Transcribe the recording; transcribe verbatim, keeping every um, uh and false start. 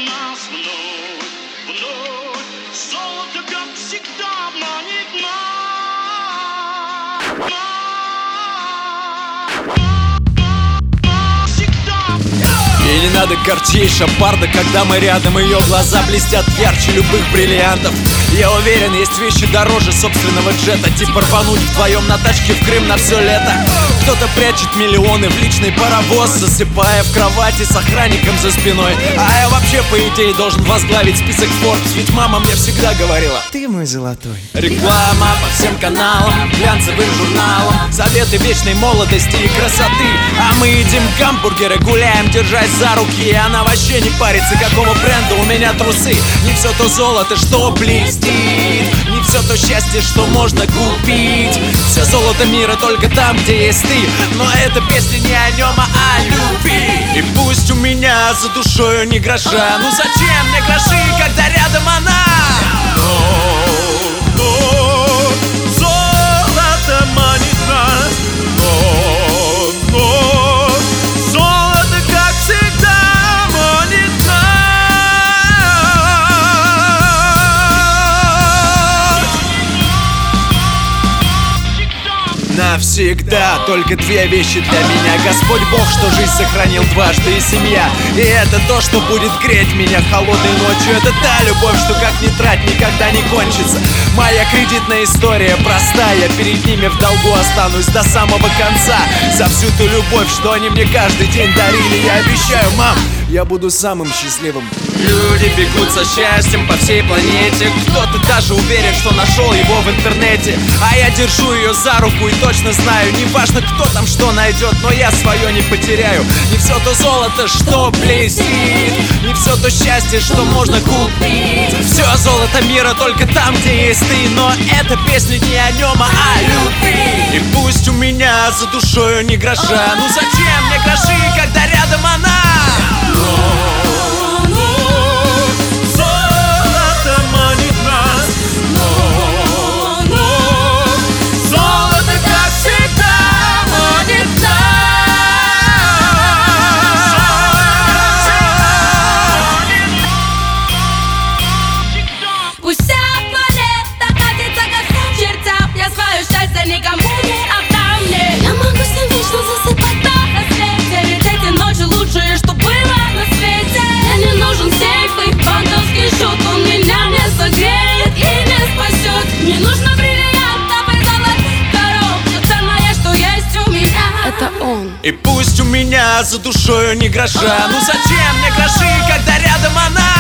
нас вновь, вновь. Золото, как всегда, манит нас. И не надо картей, шапарда, когда мы рядом. Ее глаза блестят ярче любых бриллиантов. Я уверен, есть вещи дороже собственного джета. Типа рвануть вдвоем на тачке в Крым на все лето. Кто-то прячет миллионы в личный паровоз, засыпая в кровати с охранником за спиной. А я вообще, по идее, должен возглавить список Forbes. Ведь мама мне всегда говорила: ты мой золотой. Реклама по всем каналам, глянцевым журналам, советы вечной молодости и красоты. А мы едим гамбургеры, гуляем, держась за руки. Она вообще не парится, какого бренда у меня трусы. Не все то золото, что блестит, не все то счастье, что можно купить. Все золото мира только там, где есть ты. Но эта песня не о нем, а о любви. И пусть у меня за душою не гроша, ну зачем мне гроши, когда рядом она? Но, но, золото манит нас. Но, но, золото, как всегда, манит нас. Навсегда только две вещи для меня: Господь Бог, что жизнь сохранил дважды, и семья. И это то, что будет греть меня холодной ночью. Это та любовь, что как ни трать, никогда не кончится. Моя кредитная история проста, я перед ними в долгу останусь до самого конца. За всю ту любовь, что они мне каждый день дарили. Я обещаю, мам, я буду самым счастливым. Люди бегут за счастьем по всей планете. Кто-то даже уверен, что нашел его в интернете. А я держу ее за руку и точно знаю, не важно, кто там что найдет, но я свое не потеряю. Не все то золото, что блестит, не все то счастье, что можно купить. Все золото мира только там, где есть ты. Но эта песня не о нем, а о любви. И пусть у меня за душою не гроша, ну зачем мне гроши, когда рядом она? Никому не отдам мне. Я могу с ним вечно засыпать на рассвете, ведь эти ночи лучшее, что было на свете. Мне не нужен сейф и банковский счет, он меня не согреет и не спасет. Не нужно бриллиантов и золотых коров, все ценное, что есть у меня, это он. И пусть у меня за душою не гроша, ну зачем мне гроши, когда рядом она?